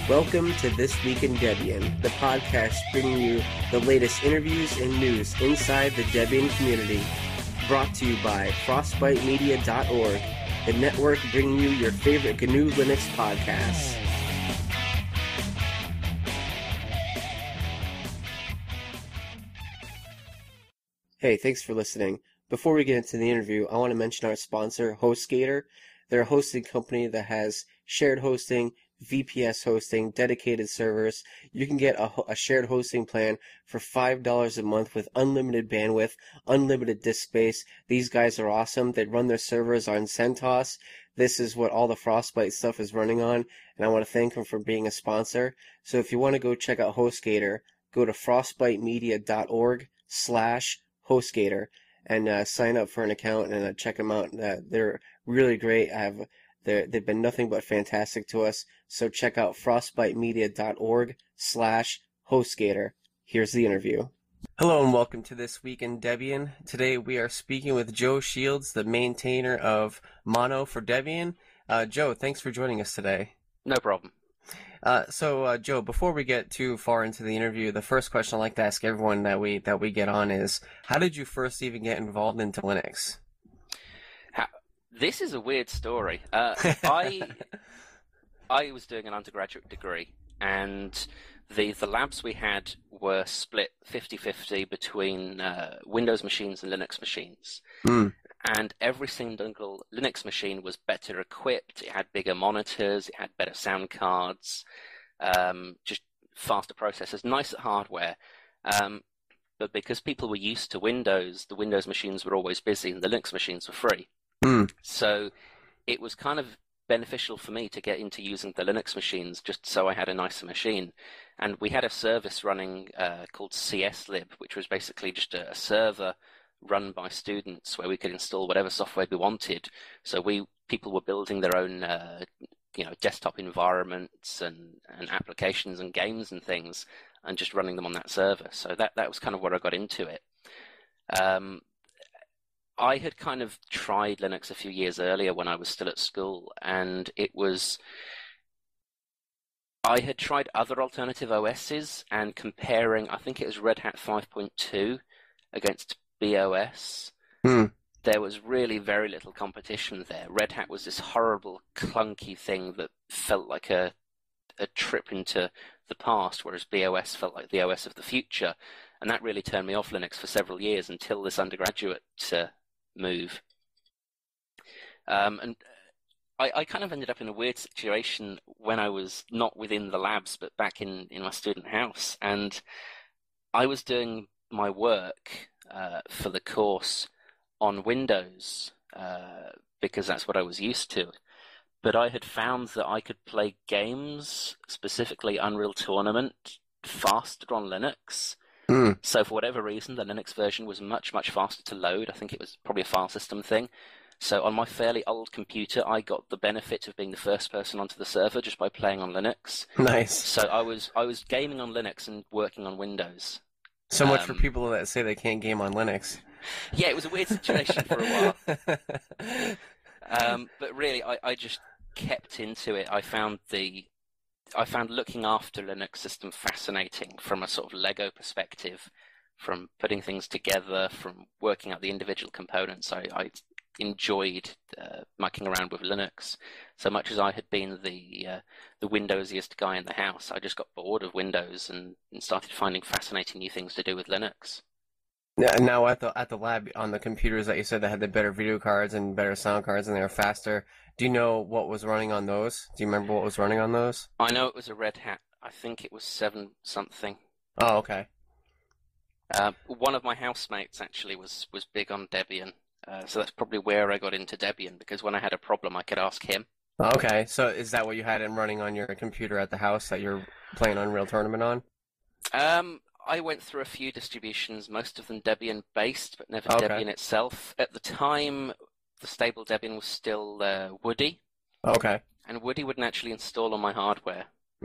Welcome to This Week in Debian, the podcast bringing you the latest interviews and news inside the Debian community. Brought to you by FrostbiteMedia.org, the network bringing you your favorite GNU Linux podcasts. Hey, thanks for listening. Before we get into the interview, I want to mention our sponsor, HostGator. They're a hosting company that has shared hosting, VPS hosting, dedicated servers. You can get a shared hosting plan for $5 a month with unlimited bandwidth, unlimited disk space. These guys are awesome. They run their servers on CentOS. This is what all the Frostbite stuff is running on, and I want to thank them for being a sponsor. So if you want to go check out HostGator, go to frostbitemedia.org/HostGator and sign up for an account and check them out. They're really great. They've been nothing but fantastic to us. So check out frostbitemedia.org/HostGator. Here's the interview. Hello and welcome to This Week in Debian. Today we are speaking with Joe Shields, the maintainer of Mono for Debian. Joe, thanks for joining us today. No problem. So Joe, before we get too far into the interview, the first question I like to ask everyone that we get on is, how did you first even get involved into Linux? This is a weird story. I was doing an undergraduate degree, and the labs we had were split 50-50 between Windows machines and Linux machines. Mm. And every single Linux machine was better equipped. It had bigger monitors, it had better sound cards, just faster processors, nicer hardware. But because people were used to Windows, the Windows machines were always busy and the Linux machines were free. Mm. So it was kind of beneficial for me to get into using the Linux machines just so I had a nicer machine. And we had a service running called CSlib, which was basically just a server run by students where we could install whatever software we wanted. So people were building their own desktop environments and applications and games and things and just running them on that server. So that was kind of where I got into it. I had kind of tried Linux a few years earlier when I was still at school, and I had tried other alternative OSs and comparing, I think it was Red Hat 5.2 against BOS. There was really very little competition there. Red Hat was this horrible, clunky thing that felt like a trip into the past, whereas BOS felt like the OS of the future. And that really turned me off Linux for several years until this undergraduate move. And I kind of ended up in a weird situation when I was not within the labs, but back in my student house. And I was doing my work for the course on Windows because that's what I was used to. But I had found that I could play games, specifically Unreal Tournament, faster on Linux. So for whatever reason, the Linux version was much, much faster to load. I think it was probably a file system thing. So on my fairly old computer, I got the benefit of being the first person onto the server just by playing on Linux. Nice. So I was gaming on Linux and working on Windows. So much for people that say they can't game on Linux. Yeah, it was a weird situation for a while. But really, I just kept into it. I found looking after Linux system fascinating from a sort of Lego perspective, from putting things together, from working out the individual components. I enjoyed mucking around with Linux. So much as I had been the Windowsiest guy in the house, I just got bored of Windows and started finding fascinating new things to do with Linux. Now at the lab, on the computers that you said that had the better video cards and better sound cards and they were faster, do you know what was running on those? Do you remember what was running on those? I know it was a Red Hat. I think it was 7 something. Oh, okay. One of my housemates actually was big on Debian. So that's probably where I got into Debian, because when I had a problem, I could ask him. Okay, so is that what you had running on your computer at the house that you're playing Unreal Tournament on? I went through a few distributions, most of them Debian-based, but never Debian itself. At the time, the stable Debian was still Woody. Okay. And Woody wouldn't actually install on my hardware.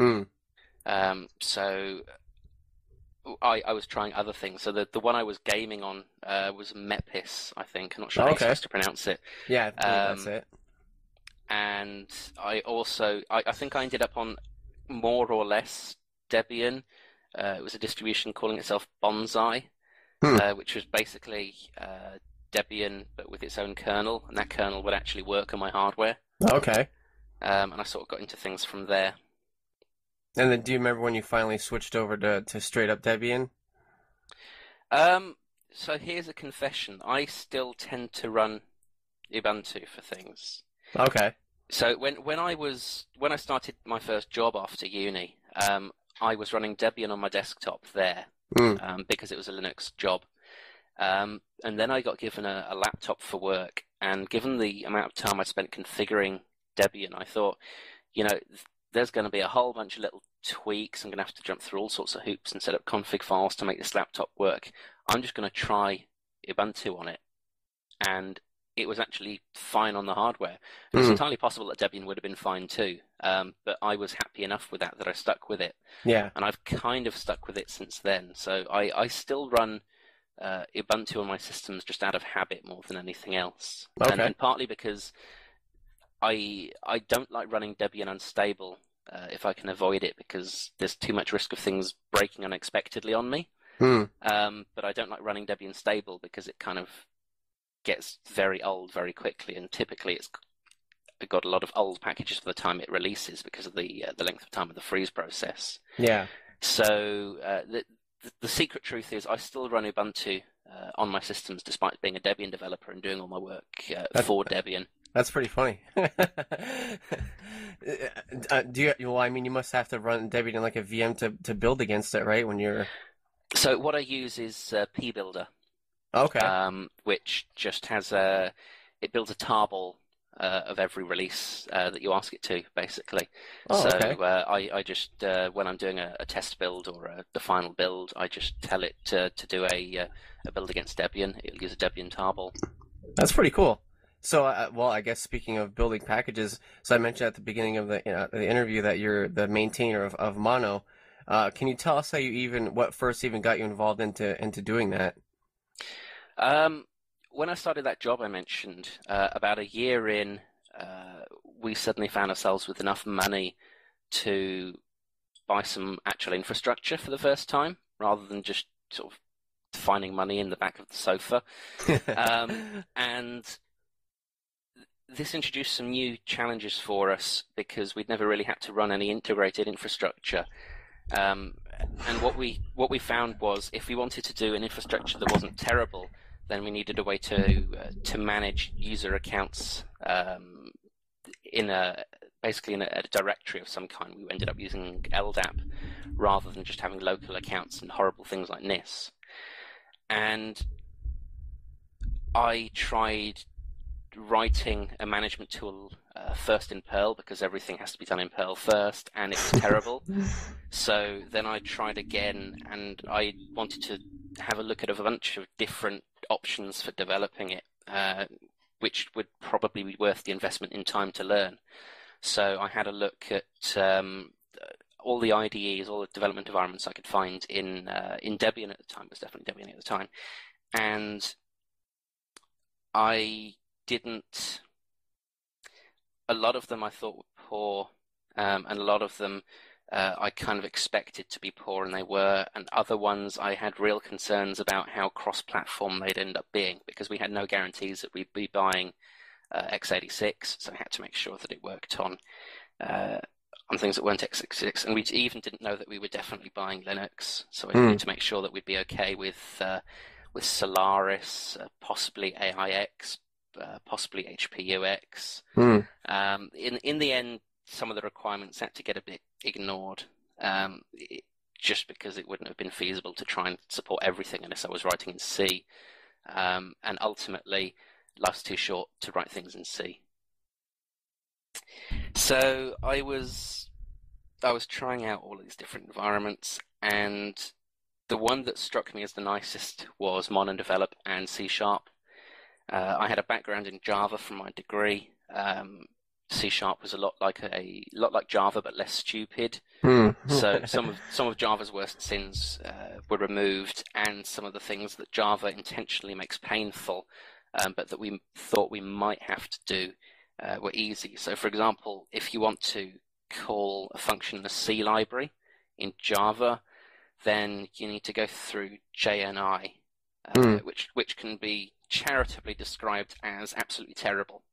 So I was trying other things. So the one I was gaming on was Mepis, I think. I'm not sure how you're supposed to pronounce it. Yeah, that's it. And I also, I think I ended up on more or less Debian. It was a distribution calling itself Bonsai, Hmm. which was basically Debian but with its own kernel, and that kernel would actually work on my hardware. Okay. And I sort of got into things from there. And then do you remember when you finally switched over to straight up Debian? Um, so here's a confession. I still tend to run Ubuntu for things. Okay. So when I started my first job after uni, I was running Debian on my desktop there, Hmm. because it was a Linux job. And then I got given a laptop for work, and given the amount of time I spent configuring Debian, I thought, there's going to be a whole bunch of little tweaks. I'm going to have to jump through all sorts of hoops and set up config files to make this laptop work. I'm just going to try Ubuntu on it. And it was actually fine on the hardware. And it's Hmm. entirely possible that Debian would have been fine too. But I was happy enough with that I stuck with it. Yeah. And I've kind of stuck with it since then. So I still run Ubuntu on my systems just out of habit more than anything else. Okay. And partly because I don't like running Debian unstable if I can avoid it, because there's too much risk of things breaking unexpectedly on me. Hmm. But I don't like running Debian stable because it kind of gets very old very quickly, and typically it's got a lot of old packages by the time it releases because of the length of time of the freeze process. Yeah. So the secret truth is I still run Ubuntu on my systems despite being a Debian developer and doing all my work for Debian. That's pretty funny. Well, I mean, you must have to run Debian in like a VM to build against it, right? When you're So what I use is pbuilder, okay. which just has it builds a tarball of every release that you ask it to, basically. Oh, So okay. I just when I'm doing a test build or the final build, I just tell it to do a build against Debian. It'll use a Debian tarball. That's pretty cool. So, well, I guess speaking of building packages, so I mentioned at the beginning of the interview that you're the maintainer of Mono. Can you tell us what first even got you involved into doing that? When I started that job I mentioned, about a year in, we suddenly found ourselves with enough money to buy some actual infrastructure for the first time, rather than just sort of finding money in the back of the sofa. And this introduced some new challenges for us because we'd never really had to run any integrated infrastructure. And what we found was if we wanted to do an infrastructure that wasn't terrible, then we needed a way to manage user accounts basically in a directory of some kind. We ended up using LDAP rather than just having local accounts and horrible things like NIS. And I tried writing a management tool first in Perl because everything has to be done in Perl first, and it was terrible. So then I tried again, and I wanted to have a look at a bunch of different options for developing it, which would probably be worth the investment in time to learn. So I had a look at all the IDEs, all the development environments I could find in Debian at the time. It was definitely Debian at the time, and I didn't. A lot of them I thought were poor, and a lot of them I kind of expected to be poor, and they were. And other ones I had real concerns about how cross-platform they'd end up being, because we had no guarantees that we'd be buying x86, so I had to make sure that it worked on things that weren't x86, and we even didn't know that we were definitely buying Linux, so I needed to make sure that we'd be okay with Solaris, possibly AIX, possibly HPUX. In the end, some of the requirements had to get a bit ignored, just because it wouldn't have been feasible to try and support everything unless I was writing in C. And ultimately, life's too short to write things in C. So I was trying out all of these different environments, and the one that struck me as the nicest was MonoDevelop and C#. I had a background in Java from my degree. C# was a lot like Java, but less stupid. So some of Java's worst sins were removed, and some of the things that Java intentionally makes painful, but that we thought we might have to do, were easy. So, for example, if you want to call a function a C library. In Java, then you need to go through JNI, Mm. which can be charitably described as absolutely terrible.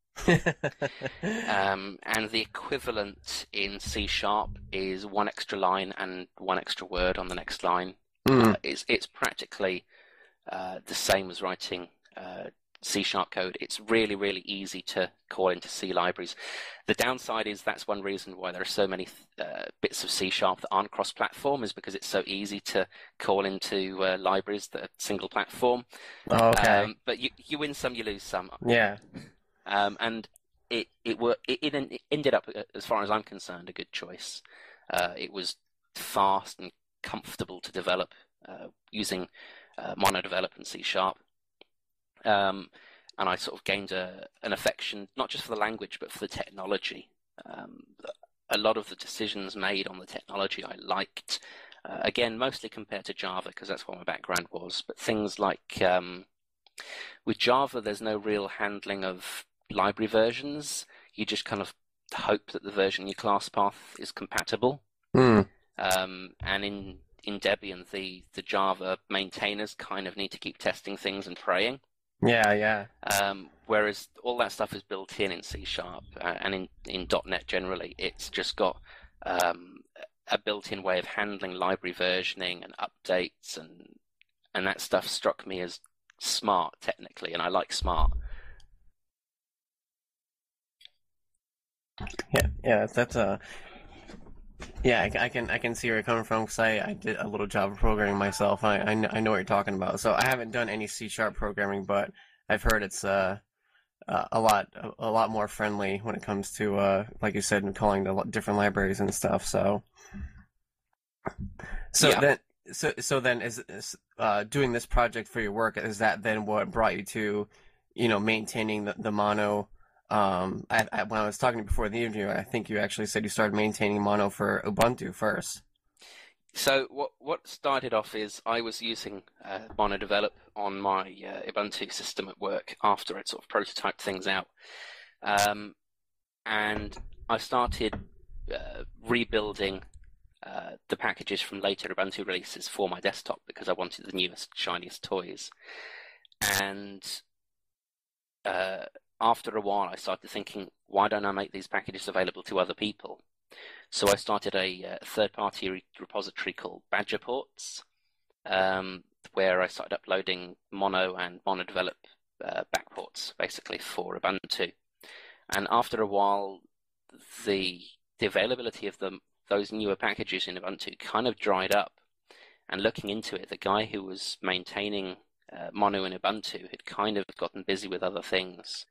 And the equivalent in C# is one extra line and one extra word on the next line. Mm. It's practically the same as writing C# code. It's really, really easy to call into C libraries. The downside is that's one reason why there are so many bits of C# that aren't cross-platform, is because it's so easy to call into libraries that are single platform. Oh, okay. But you win some, you lose some. Yeah. And it ended up, as far as I'm concerned, a good choice. It was fast and comfortable to develop using MonoDevelop and C#. And I sort of gained an affection, not just for the language, but for the technology. A lot of the decisions made on the technology I liked. Again, mostly compared to Java, because that's what my background was. But things like, with Java, there's no real handling of library versions. You just kind of hope that the version in your class path is compatible. Mm. And in Debian, the Java maintainers kind of need to keep testing things and praying. Yeah. Whereas all that stuff is built in C# and in .NET generally. It's just got a built-in way of handling library versioning and updates, and that stuff struck me as smart technically, and I like smart. Yeah. That's Yeah, I can see where you're coming from, because I did a little Java programming myself. I know what you're talking about. So I haven't done any C# programming, but I've heard it's a lot more friendly when it comes to like you said, calling the different libraries and stuff. Yeah. Then is doing this project for your work, is that then what brought you to maintaining the mono? When I was talking before the interview, I think you actually said you started maintaining mono for Ubuntu first. So what started off is I was using MonoDevelop on my Ubuntu system at work after I'd sort of prototyped things out, and I started rebuilding the packages from later Ubuntu releases for my desktop because I wanted the newest, shiniest toys. And after a while, I started thinking, why don't I make these packages available to other people? So I started a third-party repository called Badgerports, where I started uploading Mono and MonoDevelop backports, basically, for Ubuntu. And after a while, the availability of those newer packages in Ubuntu kind of dried up. And looking into it, the guy who was maintaining Mono in Ubuntu had kind of gotten busy with other things.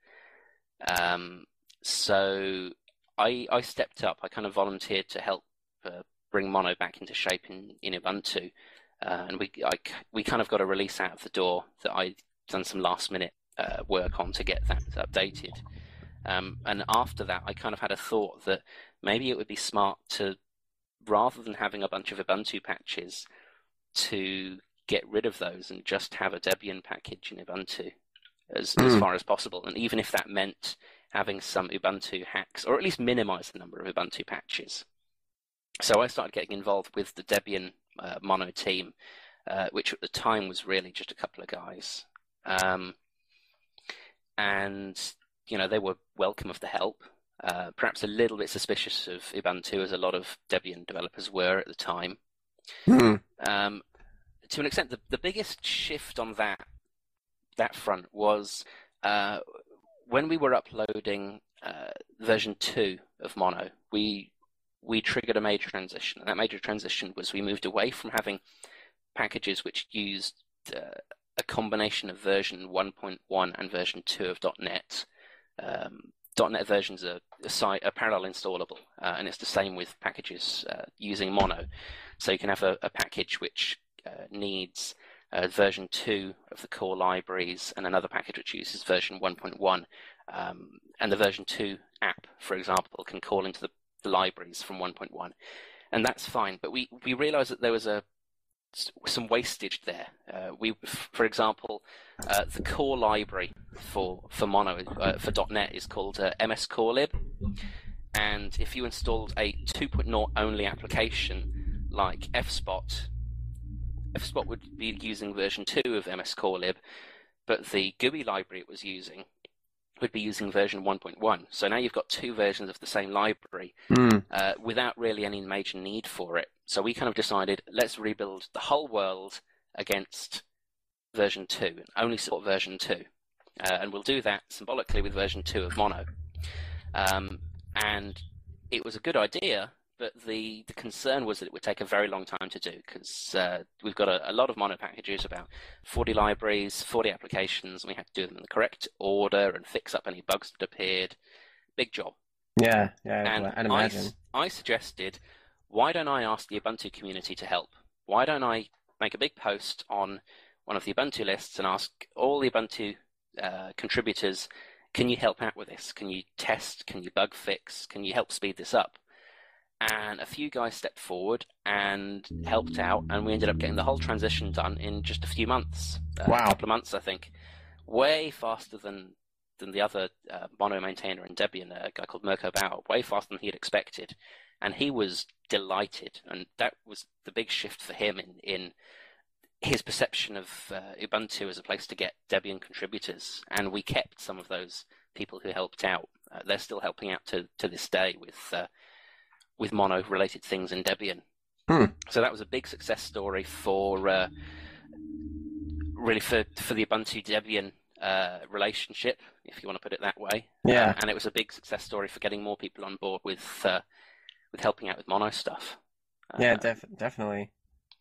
So I stepped up. I kind of volunteered to help bring Mono back into shape in Ubuntu, and we kind of got a release out of the door that I'd done some last minute work on to get that updated. And after that, I kind of had a thought that maybe it would be smart to, rather than having a bunch of Ubuntu patches, to get rid of those and just have a Debian package in Ubuntu as far as possible. And even if that meant having some Ubuntu hacks, or at least minimize the number of Ubuntu patches. So I started getting involved with the Debian Mono team, which at the time was really just a couple of guys. And, they were welcome of the help. Perhaps a little bit suspicious of Ubuntu, as a lot of Debian developers were at the time. To an extent, the biggest shift on that front was when we were uploading version 2 of Mono, we triggered a major transition. And that major transition was we moved away from having packages which used a combination of version 1.1 and version 2 of .NET. .NET versions are parallel installable, and it's the same with packages using Mono. So you can have a package which needs version 2 of the core libraries and another package which uses version 1.1. And the version 2 app, for example, can call into the libraries from 1.1. And that's fine. But we realized that there was some wastage there. For example, the core library for Mono, for .NET, is called MS Core Lib. And if you installed a 2.0 only application like FSpot would be using version 2 of MS Core Lib, but the GUI library it was using would be using version 1.1. So now you've got two versions of the same library without really any major need for it. So we kind of decided, let's rebuild the whole world against version 2 and only support version 2. And we'll do that symbolically with version 2 of Mono. And it was a good idea, but the concern was that it would take a very long time to do, because we've got a lot of Mono packages, about 40 libraries, 40 applications, and we had to do them in the correct order and fix up any bugs that appeared. Big job. Yeah, And I'd imagine. I suggested, why don't I ask the Ubuntu community to help? Why don't I make a big post on one of the Ubuntu lists and ask all the Ubuntu contributors, can you help out with this? Can you test? Can you bug fix? Can you help speed this up? And a few guys stepped forward and helped out, and we ended up getting the whole transition done in just a few months. Wow. A couple of months, I think. Way faster than the other Mono maintainer in Debian, a guy called Mirko Bauer, way faster than he had expected. And he was delighted, and that was the big shift for him in his perception of Ubuntu as a place to get Debian contributors. And we kept some of those people who helped out. They're still helping out to this day with Mono-related things in Debian. So that was a big success story for really for the Ubuntu Debian relationship, if you want to put it that way. Yeah. And it was a big success story for getting more people on board with helping out with Mono stuff. Yeah, definitely.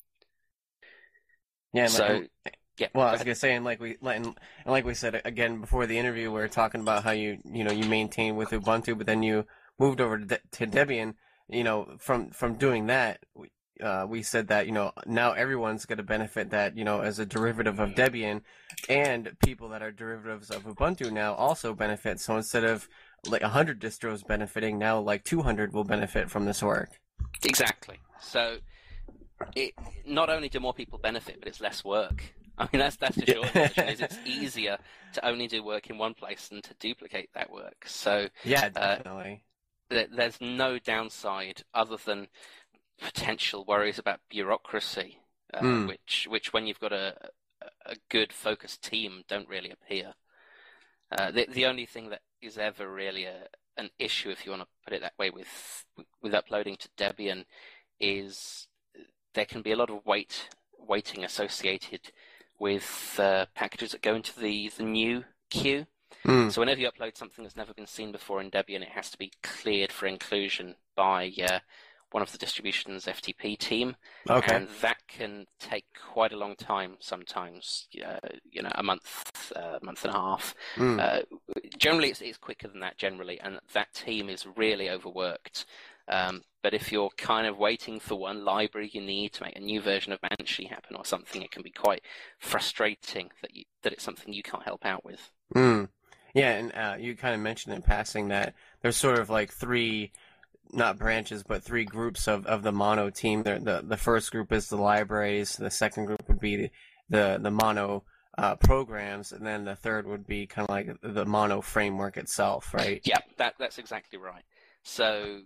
Yeah. So, yeah. Well, I was gonna say, and like we said again before the interview, we were talking about how you maintain with Ubuntu, but then you moved over to Debian. From doing that, we said that now everyone's going to benefit that as a derivative of Debian, and people that are derivatives of Ubuntu now also benefit. So instead of like 100 distros benefiting, now like 200 will benefit from this work. Exactly. So it not only do more people benefit, but it's less work. I mean, that's the short version. Is it's easier to only do work in one place than to duplicate that work. So yeah, definitely. There's no downside other than potential worries about bureaucracy, which when you've got a good focused team don't really appear. The only thing that is ever really an issue, if you want to put it that way, with uploading to Debian is there can be a lot of waiting associated with packages that go into the new queue. So whenever you upload something that's never been seen before in Debian, it has to be cleared for inclusion by one of the distribution's FTP team. Okay. And that can take quite a long time sometimes, a month and a half. Generally, it's quicker than that generally, and that team is really overworked. But if you're kind of waiting for one library you need to make a new version of Banshee happen or something, it can be quite frustrating that it's something you can't help out with. Yeah, and you kind of mentioned in passing that there's sort of like three, not branches, but three groups of the Mono team. The first group is the libraries, the second group would be the Mono programs, and then the third would be kind of like the Mono framework itself, right? Yeah, that's exactly right. So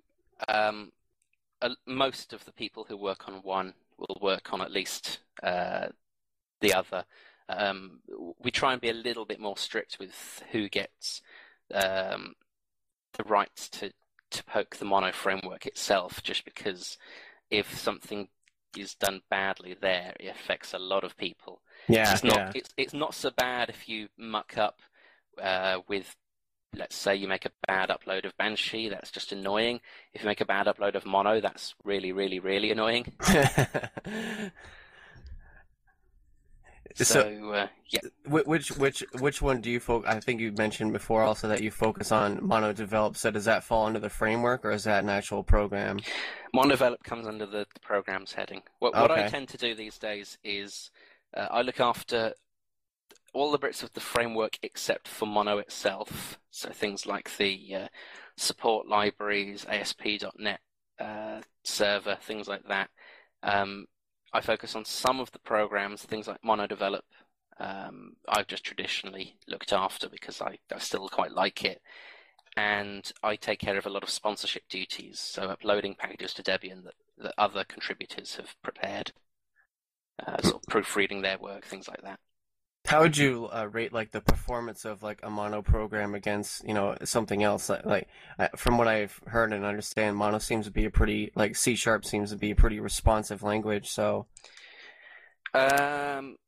most of the people who work on one will work on at least the other. We try and be a little bit more strict with who gets the rights to poke the Mono framework itself, just because if something is done badly there, it affects a lot of people. Yeah, it's not so bad if you muck up with, let's say you make a bad upload of Banshee, that's just annoying. If you make a bad upload of Mono, that's really, really, really annoying. So yeah. Which one do you focus? I think you mentioned before also that you focus on Mono Develop. So does that fall under the framework, or is that an actual program? Mono Develop comes under the programs heading. What I tend to do these days is I look after all the bits of the framework except for Mono itself. So things like the support libraries, ASP.NET server, things like that. I focus on some of the programs, things like Mono Develop. I've just traditionally looked after because I still quite like it. and I take care of a lot of sponsorship duties, so uploading packages to Debian that other contributors have prepared, sort of proofreading their work, things like that. How would you rate like the performance of like a Mono program against something else? From what I've heard and understand, Mono seems to be a pretty like C# seems to be a pretty responsive language. So Um,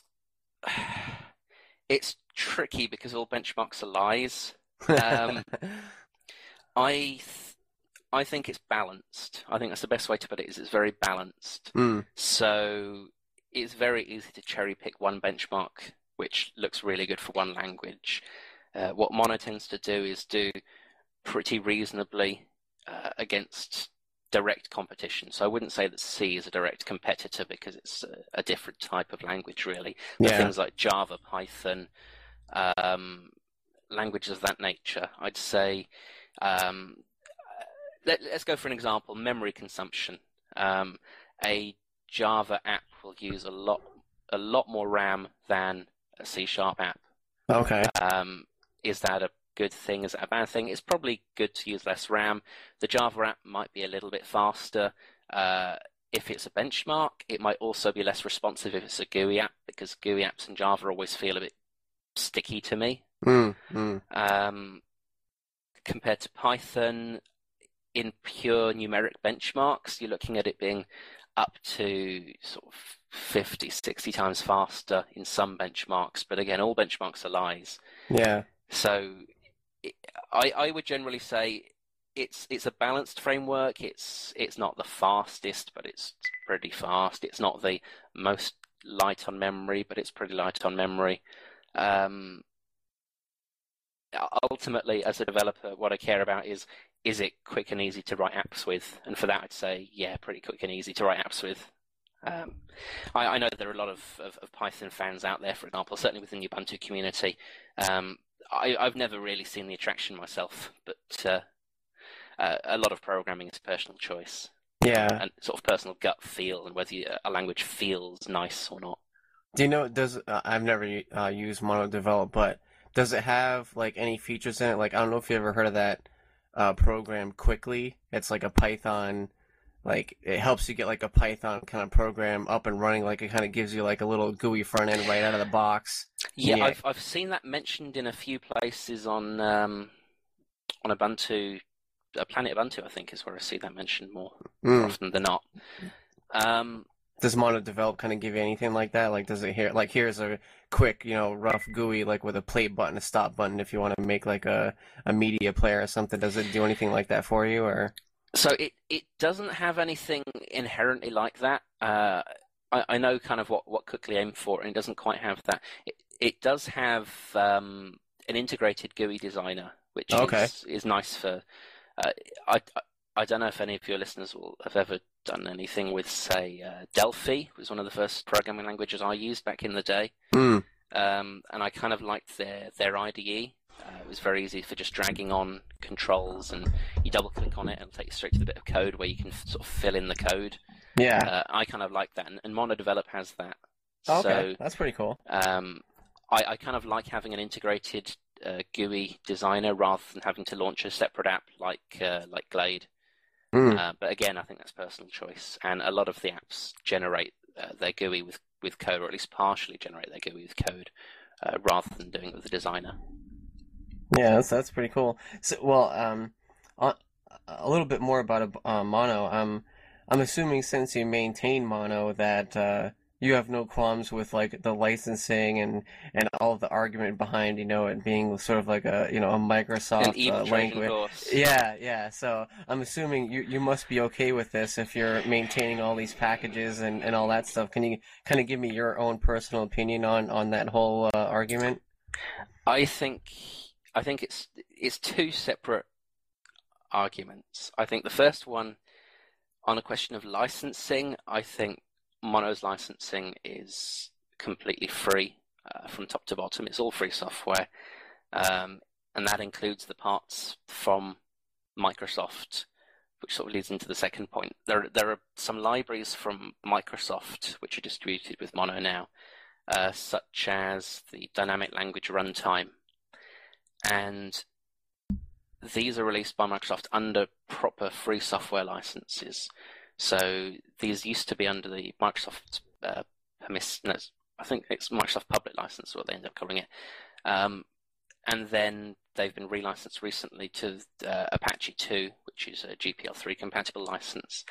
it's tricky because all benchmarks are lies. Um, I th I think it's balanced. I think that's the best way to put it, is it's very balanced. mm, So it's very easy to cherry pick one benchmark which looks really good for one language. What Mono tends to do is do pretty reasonably against direct competition. So I wouldn't say that C is a direct competitor because it's a different type of language, really. But yeah, things like Java, Python, um, languages of that nature, I'd say. Um, let's go for an example: memory consumption. A Java app will use a lot more RAM than a C# app. okay, Is that a good thing? Is that a bad thing? It's probably good to use less RAM. The Java app might be a little bit faster. If it's a benchmark, it might also be less responsive if it's a GUI app, because GUI apps in Java always feel a bit sticky to me. mm, mm, Compared to Python, in pure numeric benchmarks, you're looking at it being up to sort of 50, 60 times faster in some benchmarks. But again, all benchmarks are lies. yeah, So I would generally say it's a balanced framework. It's not the fastest, but it's pretty fast. It's not the most light on memory, but it's pretty light on memory. Ultimately, as a developer, what I care about is it quick and easy to write apps with? And for that, I'd say, yeah, pretty quick and easy to write apps with. I know there are a lot of Python fans out there, for example, certainly within the Ubuntu community. I've never really seen the attraction myself, but a lot of programming is personal choice. yeah. And sort of personal gut feel, and whether a language feels nice or not. Do you know? I've never used Mono Develop, but does it have like any features in it? Like I don't know if you ever heard of that program Quickly. It's like a Python. Like it helps you get like a Python kind of program up and running. Like it kind of gives you like a little GUI front end right out of the box. Yeah, I've seen that mentioned in a few places on Ubuntu. Planet Ubuntu, I think, is where I see that mentioned more often than not. Does Mono Develop kind of give you anything like that? Like, does it here's a quick, rough GUI, like with a play button, a stop button, if you want to make like a media player or something? Does it do anything like that for you, or? So it doesn't have anything inherently like that. I know kind of what Quickly aimed for, and it doesn't quite have that. It does have an integrated GUI designer, which is nice for. I don't know if any of your listeners will have ever done anything with, say, Delphi. Was one of the first programming languages I used back in the day. And I kind of liked their IDE. It was very easy for just dragging on controls, and you double click on it and it'll take you straight to the bit of code where you can sort of fill in the code. Yeah. I kind of like that, and MonoDevelop has that. Okay, that's pretty cool. I kind of like having an integrated GUI designer rather than having to launch a separate app like Glade. But again, I think that's personal choice, and a lot of the apps generate their GUI with code, or at least partially generate their GUI with code, rather than doing it with the designer. Yeah, that's pretty cool. So, well, a little bit more about Mono. I'm assuming since you maintain Mono that you have no qualms with like the licensing and all of the argument behind it being sort of like a a Microsoft language. Yeah. So I'm assuming you must be okay with this if you're maintaining all these packages and all that stuff. Can you kind of give me your own personal opinion on that whole argument? I think it's two separate arguments. I think the first one, on a question of licensing, I think Mono's licensing is completely free from top to bottom. It's all free software, and that includes the parts from Microsoft, which sort of leads into the second point. There are some libraries from Microsoft which are distributed with Mono now, such as the Dynamic Language Runtime. And these are released by Microsoft under proper free software licenses. So these used to be under the Microsoft no, I think it's Microsoft Public License, what they end up calling it. And then they've been relicensed recently to Apache 2, which is a GPL3 compatible license.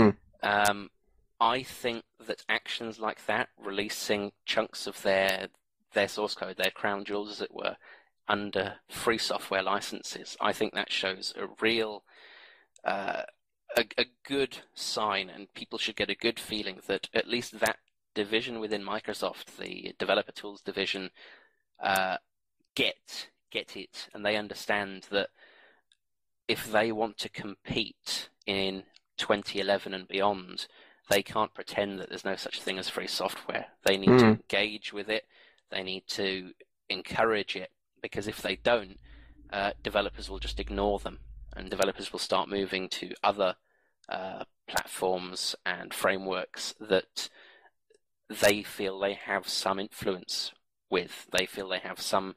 I think that actions like that, releasing chunks of their source code, their crown jewels, as it were, under free software licenses, I think that shows a real, a good sign, and people should get a good feeling that at least that division within Microsoft, the developer tools division, get it, and they understand that if they want to compete in 2011 and beyond, they can't pretend that there's no such thing as free software. They need to engage with it. They need to encourage it, because if they don't, developers will just ignore them, and developers will start moving to other platforms and frameworks that they feel they have some influence with. They feel they have some,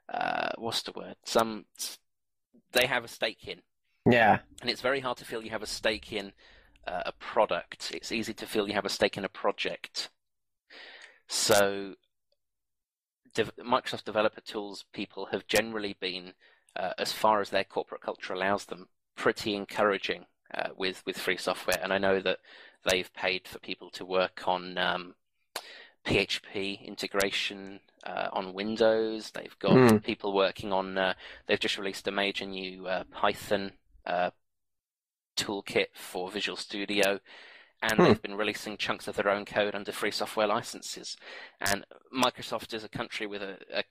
they have a stake in. Yeah. And it's very hard to feel you have a stake in a product. It's easy to feel you have a stake in a project. So Microsoft Developer Tools people have generally been, as far as their corporate culture allows them, pretty encouraging with free software. And I know that they've paid for people to work on PHP integration on Windows. They've got people working on, they've just released a major new Python toolkit for Visual Studio, and they've been releasing chunks of their own code under free software licenses. And Microsoft is a company with a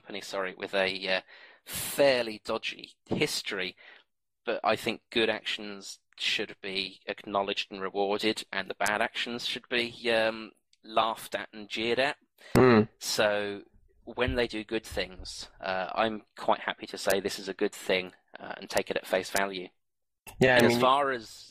fairly dodgy history, but I think good actions should be acknowledged and rewarded, and the bad actions should be laughed at and jeered at. So when they do good things, I'm quite happy to say this is a good thing and take it at face value. Yeah, and as far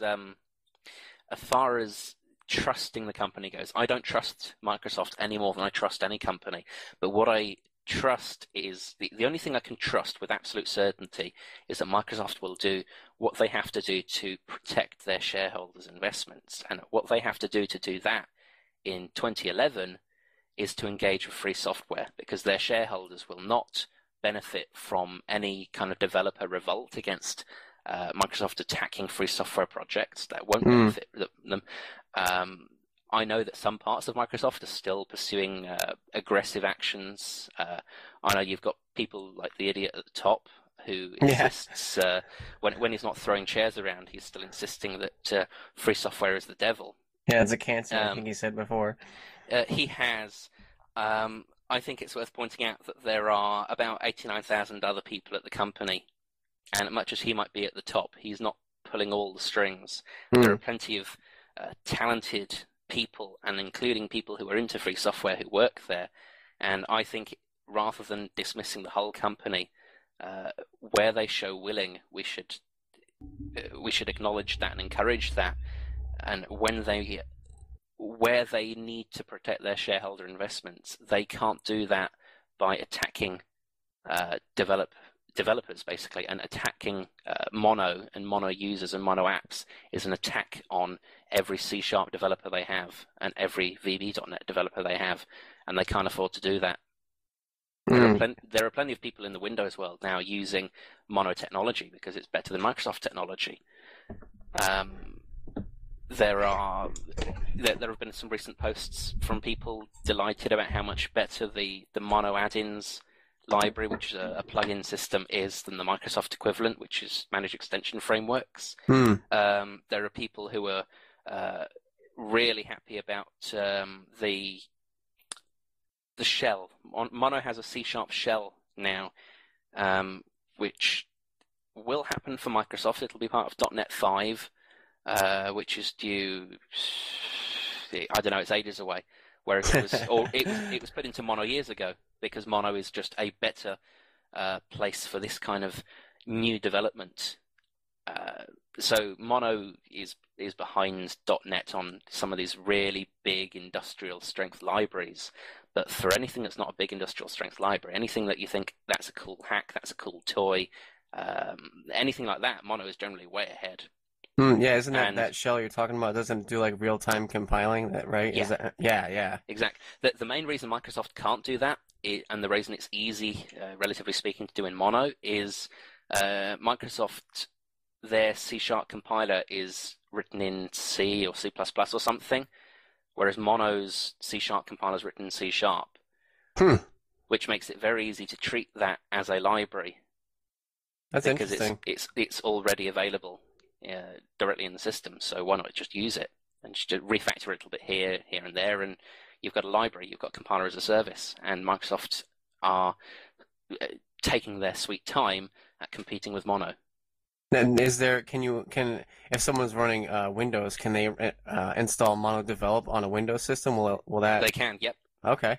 as trusting the company goes, I don't trust Microsoft any more than I trust any company. But what I trust is the only thing I can trust with absolute certainty is that Microsoft will do what they have to do to protect their shareholders' investments, and what they have to do that in 2011 is to engage with free software, because their shareholders will not benefit from any kind of developer revolt against Microsoft attacking free software projects. That won't benefit them. I know that some parts of Microsoft are still pursuing aggressive actions. I know you've got people like the idiot at the top who insists, when he's not throwing chairs around, he's still insisting that free software is the devil. Yeah, it's a cancer, I think he said before. He has. I think it's worth pointing out that there are about 89,000 other people at the company, and much as he might be at the top, he's not pulling all the strings. There are plenty of talented people, and including people who are into free software, who work there. And I think rather than dismissing the whole company, where they show willing, we should acknowledge that and encourage that. And where they need to protect their shareholder investments, they can't do that by attacking developers, basically, and attacking Mono and Mono users and Mono apps is an attack on every C# developer they have and every VB.NET developer they have, and they can't afford to do that. There are plenty of people in the Windows world now using Mono technology because it's better than Microsoft technology. There have been some recent posts from people delighted about how much better the Mono add-ins library, which is a plugin system, is than the Microsoft equivalent, which is Managed Extension Frameworks. There are people who are really happy about the shell. Mono has a C# shell now, which will happen for Microsoft. It'll be part of .NET 5, which is due, I don't know, it's ages away. Whereas it was put into Mono years ago, because Mono is just a better place for this kind of new development. So Mono is behind .NET on some of these really big industrial strength libraries. But for anything that's not a big industrial strength library, anything that you think that's a cool hack, that's a cool toy, anything like that, Mono is generally way ahead. Yeah, isn't that And that shell you're talking about doesn't do like real-time compiling, that right? Is yeah, that yeah, yeah. exactly. The main reason Microsoft can't do that, and the reason it's easy, relatively speaking, to do in Mono is Microsoft, their C# compiler is written in C or C++ or something, whereas Mono's C# compiler is written in C#, Hmm. which makes it very easy to treat that as a library That's because interesting. it's already available directly in the system. So why not just use it and just refactor a little bit here and there, and you've got a library, you've got compiler as a service, and Microsoft are taking their sweet time at competing with Mono. And can if someone's running Windows, can they install Mono Develop on a Windows system? Will that They can, yep. okay?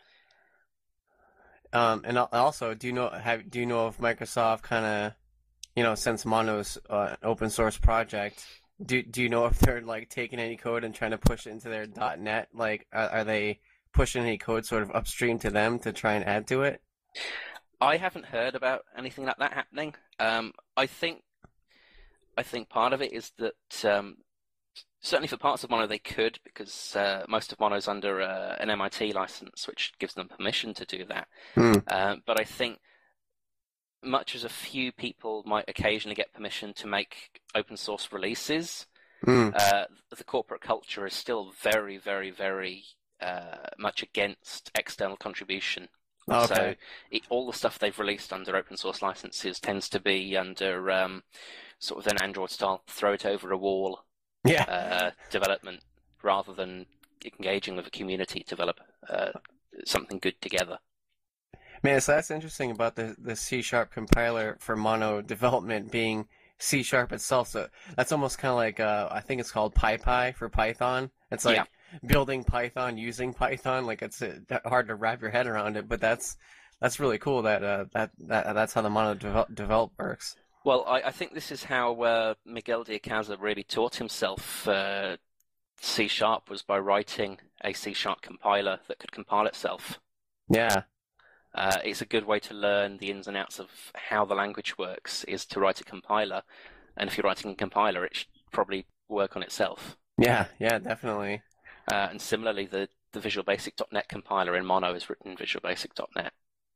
And also, do you know if Microsoft kind of, since Mono's an open source project, do you know if they're like taking any code and trying to push it into their .NET? Like, are they pushing any code sort of upstream to them to try and add to it? I haven't heard about anything like that happening. I think part of it is that certainly for parts of Mono they could, because most of Mono's under an MIT license, which gives them permission to do that. But I think much as a few people might occasionally get permission to make open source releases, the corporate culture is still very, very, very much against external contribution. Okay. So all the stuff they've released under open source licenses tends to be under sort of an Android style, throw it over a wall Yeah. development, rather than engaging with a community to develop something good together. Man, so that's interesting about the C# compiler for Mono development being C# itself. So that's almost kind of like I think it's called PyPy for Python. It's like building Python using Python. Like it's hard to wrap your head around it, but that's really cool that that's how the Mono develop works. Well, I think this is how Miguel de Icaza really taught himself C# was by writing a C# compiler that could compile itself. Yeah. It's a good way to learn the ins and outs of how the language works, is to write a compiler. And if you're writing a compiler, it should probably work on itself. Yeah, definitely. And similarly, the Visual Basic.NET compiler in Mono is written in Visual Basic.NET.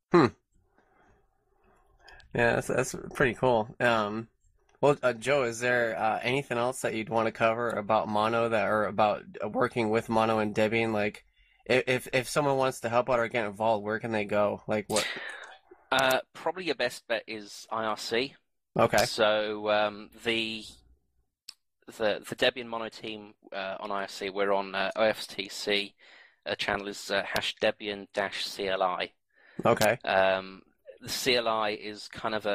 Yeah, that's pretty cool. Well, Joe, is there anything else that you'd want to cover about Mono or about working with Mono and Debian? Like, if someone wants to help out or get involved, where can they go? Like, what? Probably your best bet is IRC. Okay. So the Debian Mono team on IRC, we're on OFTC. Channel is #Debian-CLI. Okay. The CLI is kind of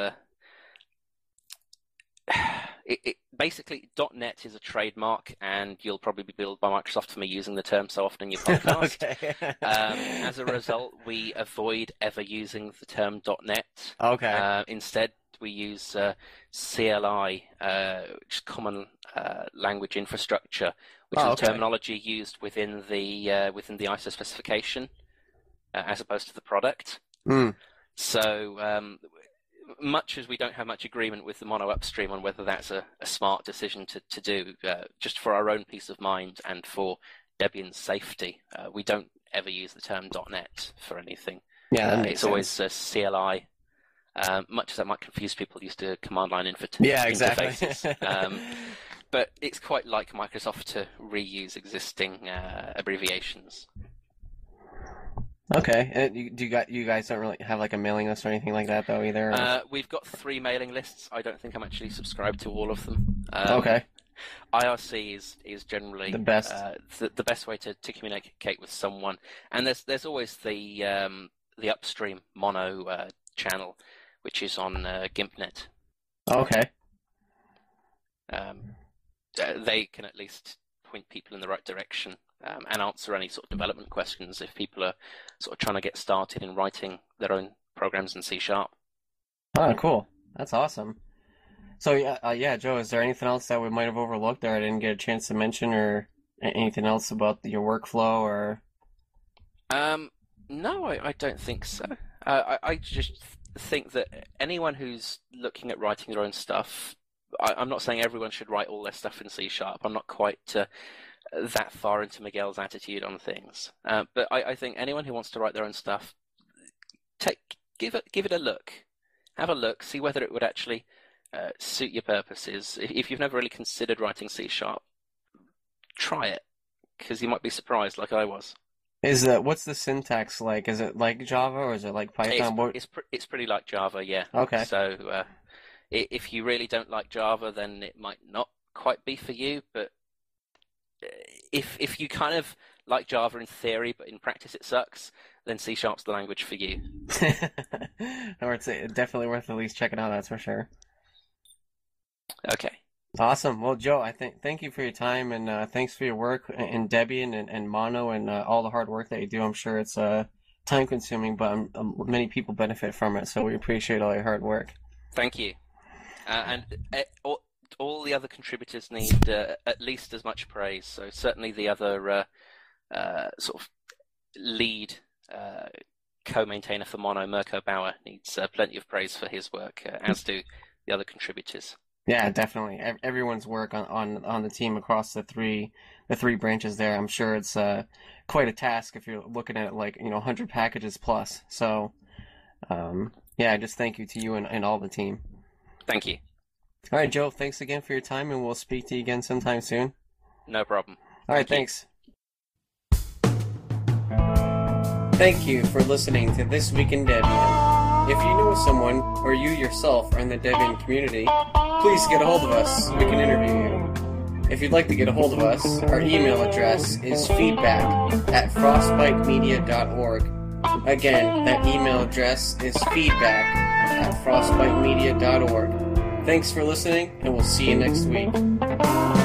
basically .NET is a trademark, and you'll probably be billed by Microsoft for me using the term so often in your podcast. Okay. As a result, we avoid ever using the term .NET. Okay. Instead, we use CLI, which is Common Language Infrastructure, which is terminology used within the ISO specification, as opposed to the product. So, much as we don't have much agreement with the Mono upstream on whether that's a smart decision to do, just for our own peace of mind and for Debian's safety, we don't ever use the term .NET for anything. Yeah, that makes it's sense. always CLI. Much as that might confuse people used to command line Yeah, exactly. interfaces. But it's quite like Microsoft to reuse existing abbreviations. Okay. And you guys don't really have like a mailing list or anything like that though either? Or... We've got 3 mailing lists. I don't think I'm actually subscribed to all of them. Okay. IRC is generally the best the best way to communicate with someone. And there's always the upstream Mono channel, which is on GimpNet. Okay. They can at least point people in the right direction. And answer any sort of development questions if people are sort of trying to get started in writing their own programs in C#. Oh, cool. That's awesome. So, yeah, Joe, is there anything else that we might have overlooked that I didn't get a chance to mention, or anything else about your workflow, or? No, I don't think so. I just think that anyone who's looking at writing their own stuff, I'm not saying everyone should write all their stuff in C#. I'm not quite that far into Miguel's attitude on things. But I think anyone who wants to write their own stuff, give it a look. Have a look, see whether it would actually suit your purposes. If you've never really considered writing C#, try it, because you might be surprised like I was. What's the syntax like? Is it like Java or is it like Python? It's pretty like Java, yeah. Okay. So if you really don't like Java, then it might not quite be for you. But if you kind of like Java in theory, but in practice it sucks, then C# the language for you. Or it's definitely worth at least checking out, that's for sure. Okay. Awesome. Well, Joe, thank you for your time, and thanks for your work in Debian and Mono and all the hard work that you do. I'm sure it's time consuming, but many people benefit from it, so we appreciate all your hard work. Thank you. And all the other contributors need at least as much praise. So certainly the other sort of lead co-maintainer for Mono, Mirko Bauer, needs plenty of praise for his work, as do the other contributors. Yeah, definitely. Everyone's work on the team across the three branches there. I'm sure it's quite a task if you're looking at it like 100 packages plus. So, yeah, just thank you to you and all the team. Thank you. All right, Joe. Thanks again for your time, and we'll speak to you again sometime soon. No problem. All right, thanks. Thank you for listening to This Week in Debian. If you know someone or you yourself are in the Debian community, please get a hold of us so we can interview you. If you'd like to get a hold of us, our email address is feedback@frostbitemedia.org. Again, that email address is feedback@frostbitemedia.org. Thanks for listening, and we'll see you next week.